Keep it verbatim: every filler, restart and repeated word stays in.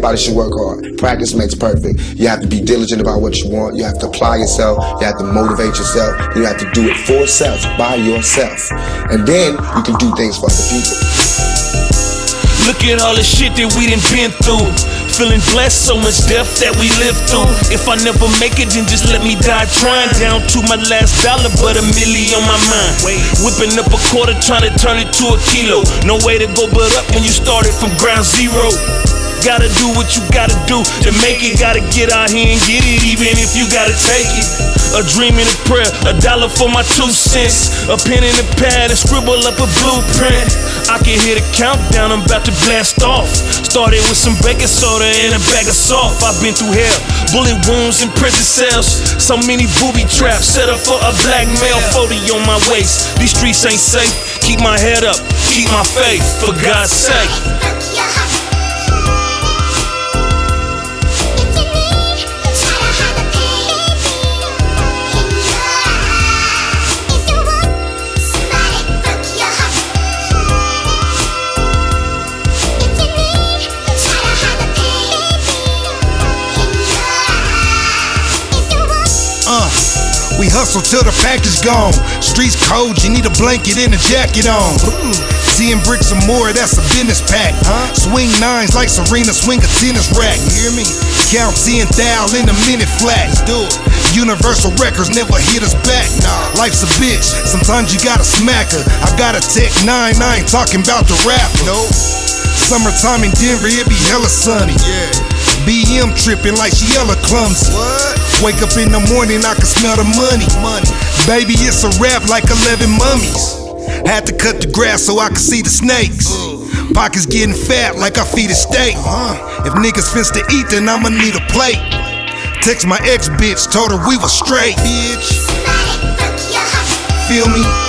Everybody should work hard. Practice makes perfect. You have to be diligent about what you want. You have to apply yourself. You have to motivate yourself. You have to do it for self, by yourself. And then you can do things for other people. Look at all the shit that we done been through. Feeling blessed, so much death that we lived through. If I never make it, then just let me die trying. Down to my last dollar, but a milli on my mind. Whipping up a quarter, trying to turn it to a kilo. No way to go but up when you started from ground zero. Gotta do what you gotta do to make it. Gotta get out here and get it, even if you gotta take it. A dream and a prayer, a dollar for my two cents. A pen and a pad and scribble up a blueprint. I can hear the countdown, I'm about to blast off. Started with some baking soda and a bag of salt. I've been through hell, bullet wounds and prison cells. So many booby traps, set up for a black male. forty on my waist, these streets ain't safe. Keep my head up, keep my faith, for God's sake. Uh, we hustle till the package gone. Streets cold, you need a blanket and a jacket on. Ten bricks or more, that's a business pack. Huh? Swing nines like Serena, swing a tennis rack. You hear me? Count ten thou in a minute flat. Let's do it. Universal Records never hit us back. Nah. Life's a bitch, sometimes you gotta smack her. I got a tech nine, I ain't talking about the rapper. Nope. Summertime in Denver, it be hella sunny. Yeah. B M tripping like she hella clumsy. What? Wake up in the morning, I can smell the money. Money. Baby, it's a rap like eleven mummies. Had to cut the grass so I could see the snakes. Uh. Pockets getting fat like I feed a steak. Uh. If niggas finna to eat, then I'ma need a plate. Text my ex bitch, told her we was straight. Bitch. Feel me?